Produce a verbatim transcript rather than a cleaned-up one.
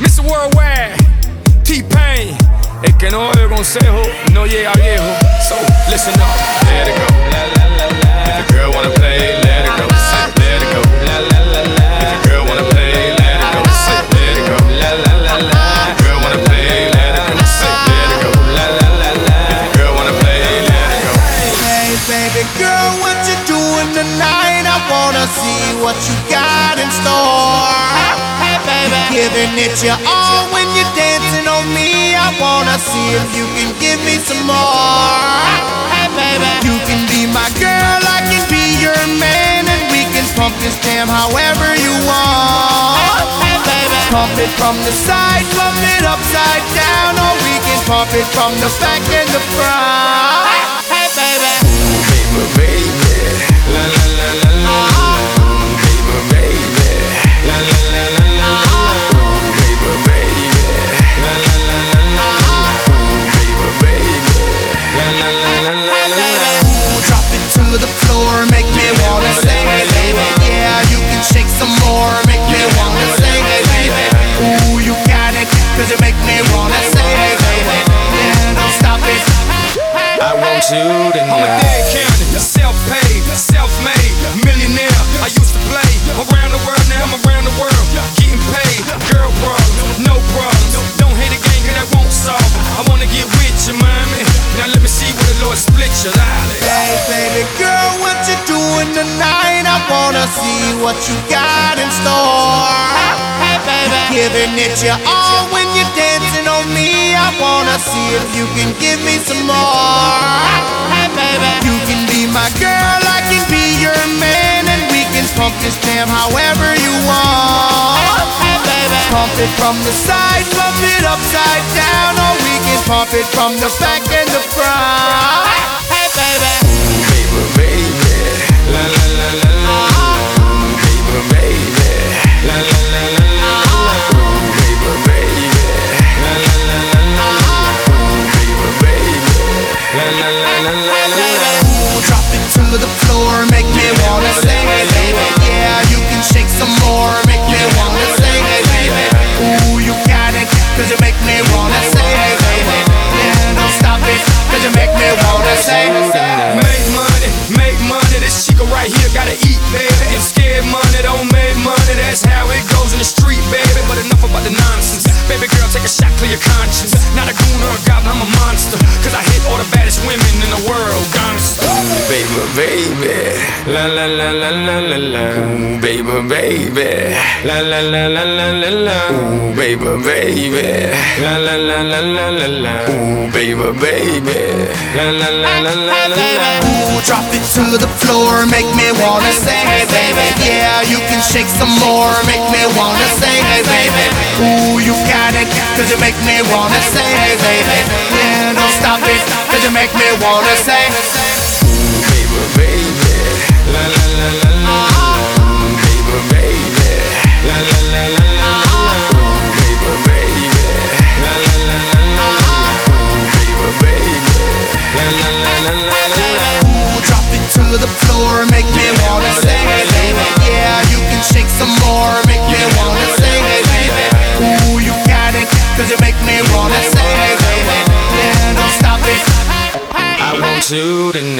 mister Worldwide, T-Pain. El que no oye consejo no llega viejo. So listen up, let it go. La, la, la, la. If the girl wanna play, let it go. Say, let it go. La, la, la, la. If the girl wanna play, let it go. Say, let it go. La, la, la, la. If the girl wanna play, let it go. Say, let it go. La, la, la, la. If the girl wanna play, let it go. Hey baby girl, what you doing tonight? I wanna see what you got in store. Hey baby, giving it your all when you're dancing on me. I wanna see if you can give me some more. Hey baby, you can be my girl, I can be your man, and we can pump this jam however you want. Hey baby, pump it from the side, pump it upside down, or we can pump it from the back and the front. Hey baby, baby, baby, la la la la la, baby, baby, la la la la la, baby, baby, la la la la la, baby, baby, la la la la la la. Drop it to the floor, make me wanna sing, hey baby. Yeah, you can shake some more, make me wanna sing, hey baby. Ooh, you got it, cause you make me wanna sing, hey baby. Yeah, don't stop it. I want you to know I'm a dead county, self-paid, self-made, millionaire. I used to play around the world, now I'm around the world, getting paid. Girl problems, no problems. Don't hate a gang, cause that won't solve it. I wanna get with you, mommy. Now let me see where the Lord split your life. Hey baby girl, what you doing tonight? I wanna see what you got in store. Hey baby, giving it your all when you're dancing on me. I wanna see if you can give me some more. Hey baby, you can be my girl, I can be your man, and we can pump this jam however you want. Hey baby, pump it from the side, pump it upside down, or we can pump it from the back and the front. Hey baby, baby, baby, la la la la la, baby, baby, la la la la la, baby, baby, la la la la la, baby, baby, la la la la la. Drop it to the floor, make me wanna sing, hey baby. Yeah, you can shake some more, make me wanna sing, hey baby. Ooh, you got it, cause you make me wanna sing, hey baby. Yeah, don't stop it, cause you make me wanna sing. Make money, make money, this chica right here gotta eat, baby. And scared money don't make money, that's how it goes in the street, baby. But enough about the nonsense, baby girl, take a shot, clear your conscience. Not a goon or a goblin, I'm a monster, cause I hit all the baddest women in the world, gangsta. Baby, baby, la la la la la la la. Ooh, baby, baby, la la la la la la la. Ooh, baby, baby, la la la la la la la. Ooh, baby, baby, la la la la la la la. Ooh, drop it to the floor, make me wanna sing, hey baby. Yeah, you can shake some more, make me wanna sing, hey baby. Ooh, you got it, cause you make me wanna sing, hey baby. Yeah, don't stop it, cause you make me wanna sing. Baby, baby, la la la la la. Baby, baby, la la la la la. Baby, baby, la la la la la. Baby, baby, la la la la la. Ooh, drop it to the floor, make me wanna sing, hey baby. Yeah, you can shake some more, make me wanna sing, hey baby. Ooh, you got it, cause you make me wanna sing, hey baby. Yeah, don't stop it. I want you to